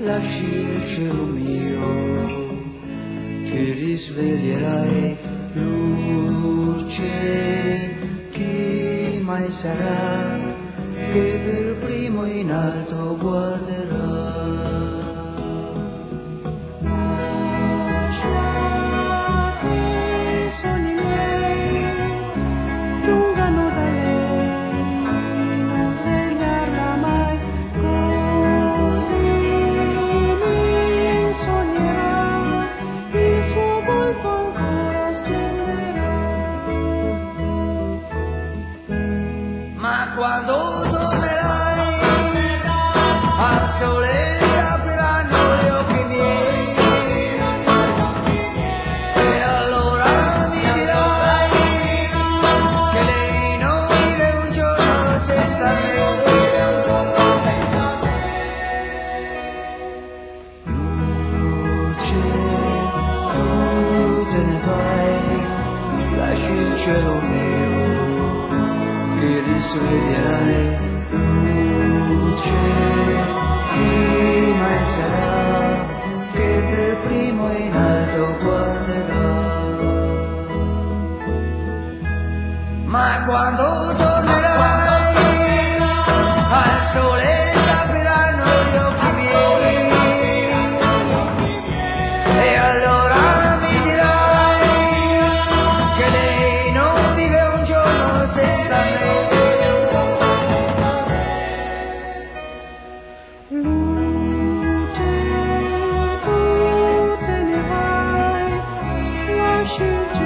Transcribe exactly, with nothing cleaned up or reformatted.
lasci il cielo mio, che risveglierai luce, chi mai sarà che per primo in alto guarderà? Lascia che i sogni miei giungano da lei, non svegliarla mai, così mi sognerà, il suo volto ancora splenderà. Ma quando tornerai al sole s'apriranno gli occhi miei, e allora mi dirai che lei non vive un giorno senza me. Luce, tu te ne vai, lasci il cielo mio, che risveglierai luce, chi mai sarà che per primo in alto guarderà? Ma quando tornerai al sole s'apriranno gli occhi miei, e allora mi dirai che lei non vive un giorno senza me. Luce, tu te ne vai, lasci il